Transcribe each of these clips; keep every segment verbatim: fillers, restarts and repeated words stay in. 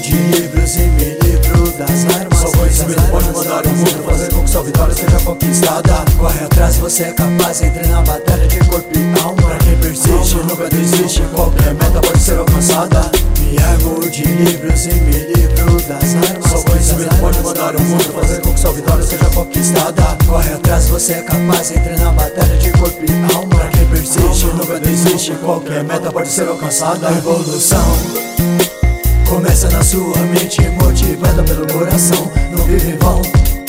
de livros e me livro das armas. Só conhecimento pode mudar o mundo, fazer com que sua vitória seja conquistada. Corre atrás, você é capaz, entre na batalha de corpo e alma. Pra quem persiste, nunca desiste, qualquer meta pode ser alcançada. Me armo de livros e me livro das armas. Só conhecimento pode mudar o mundo, fazer com que sua vitória seja conquistada. Corre atrás, você é capaz, entre na batalha de corpo e alma. Pra quem persiste, nunca desiste, qualquer meta pode ser alcançada. Evolução começa na sua mente, motivada pelo coração. Não vive em vão,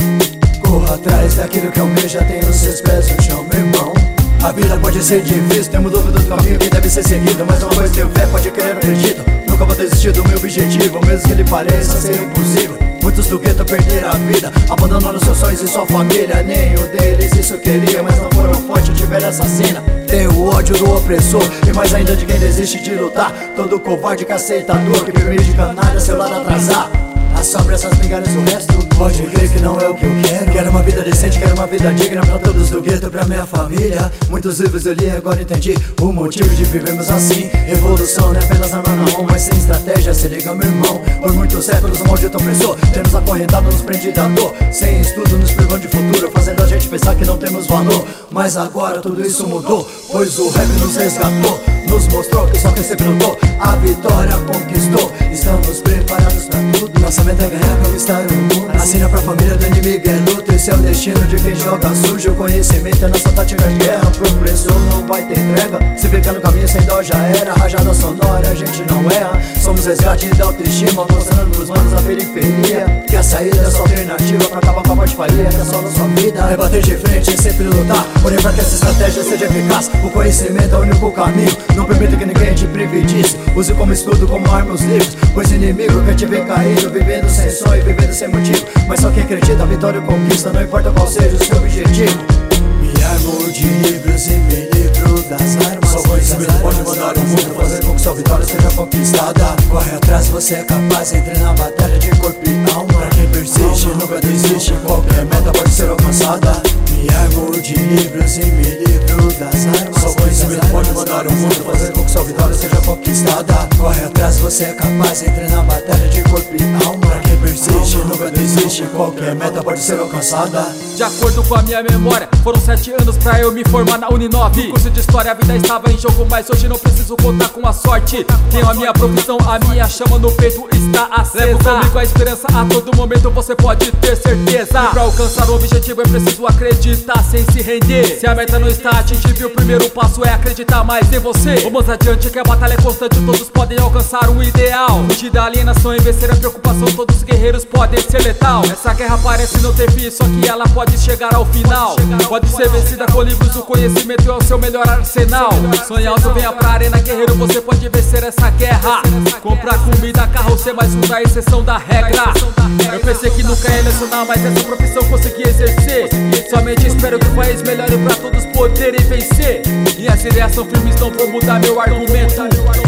corra atrás daquilo que almeja, tem os seus pés no chão, meu irmão. A vida pode ser difícil, temos dúvida do caminho que deve ser seguido, mas uma coisa tenho fé, pode crer, acredito. Nunca vou desistir do meu objetivo, mesmo que ele pareça ser impossível. Muitos do gueto perderam a vida, abandonando seus sonhos e sua família. Nenhum deles isso queria, mas não foram fortes, tiveram assassina. Tem o ódio do opressor, e mais ainda de quem desiste de lutar. Todo covarde que aceita a dor, que permite canalha seu lado atrasar. Assombra essas migalhas, o resto pode crer que não é o que eu quero. Quero uma vida decente, quero uma vida digna pra todos do gueto, pra minha família. Muitos livros eu li, agora entendi o motivo de vivermos assim. Evolução não é apenas arma na mão, mas sem estratégia, se liga meu irmão. Por muitos séculos o maldito opressor temos acorrentado, nos prende da dor. Sem estudo nos privando de futuro, fazendo a gente pensar que não temos valor. Mas agora tudo isso mudou, pois o rap nos resgatou. Nos mostrou que só quem sempre lutou, a vitória conquistou. Estamos preparados pra tudo, nossa meta é ganhar, conquistar o mundo. Assina pra família do inimigo é luta, esse é o destino de quem joga sujo. O conhecimento é nossa tática de guerra, pro opressor não vai ter entrega. Se ficar no caminho sem dó já era, rajada sonora a gente não erra. Somos resgate da autoestima, mostrando pros manos da periferia que a saída é só alternativa pra acabar com a patifaria, que é só na sua vida. É bater de frente e sempre lutar, porém pra que essa estratégia seja eficaz, o conhecimento é o único caminho. Não permita que ninguém te prive disso, use como estudo, como arma os livros. Pois inimigo quer te ver caído, vivendo sem sonho, vivendo sem motivo. Mas só quem acredita, a vitória conquista, não importa qual seja o seu objetivo. Me armo de livros e me livro das armas. Só conhecimento pode mudar o mundo, fazer com que sua vitória seja conquistada. Corre atrás, você é capaz, entre na batalha de corpo e alma. Pra quem persiste, nunca desiste, qualquer meta pode ser alcançada. Me armo de livros e me livro das armas. Só conhecimento pode mudar o mundo, fazer com que sua vitória seja conquistada. Corre atrás, você é capaz, entre na batalha de corpo e alma. Pra quem persiste, nunca desiste, qualquer meta pode ser alcançada. De acordo com a minha memória, foram sete anos pra eu me formar na Uninove. No curso de história a vida estava em jogo, mas hoje não preciso contar com a sorte. Tenho a minha profissão, a minha chama no peito está acesa. Levo comigo a esperança, a todo momento você pode ter certeza. E pra alcançar o objetivo é preciso acreditar sem se render. Se a meta não está atingível, o primeiro passo é acreditar mais em você. Vamos adiante que a batalha é constante, todos podem alcançar um ideal. Fugir da alienação e vencer a preocupação, todos os guerreiros podem ser letal. Essa guerra parece não ter fim, só que ela pode chegar ao final. Pode ser vencida com livros, o conhecimento é o seu melhor arsenal. Sonha alto, venha pra arena, guerreiro, você pode vencer essa guerra. Comprar comida, carro, ser mais um da exceção da regra. Eu pensei que nunca ia lecionar, mas essa profissão consegui exercer. Somente espero que o país melhore pra todos poderem vencer. Minhas ideias são firmes, não vou mudar meu argumento.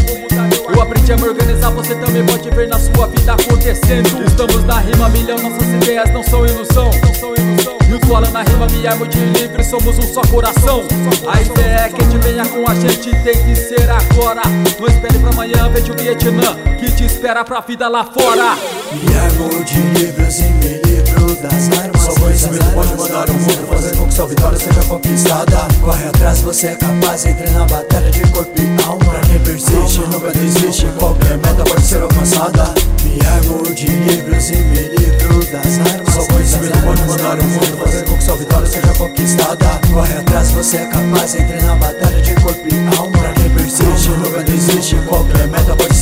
Eu aprendi a me organizar, você também pode ver na sua vida acontecendo. Estamos na rima milhão, nossas ideias não são ilusão. E o Koala na rima, me armo de livre, somos um só coração. A ideia é que a gente venha com a gente, tem que ser agora. Não espere pra amanhã, veja o Vietnã que te espera pra vida lá fora. Me armo de livros e me livro das armas. Só conhecimento pode mudar o mundo, fazer com que sua vitória seja conquistada. Corre atrás, você é capaz, entre na batalha de corpo e alma. Pra quem persiste, nunca desiste, qualquer meta pode ser alcançada. Me armo de livros e me livro das armas. Só conhecimento pode mudar o mundo, fazer com que sua vitória seja conquistada. Corre atrás, você é capaz, entre na batalha de corpo e alma. Pra quem persiste, nunca desiste, qualquer meta pode ser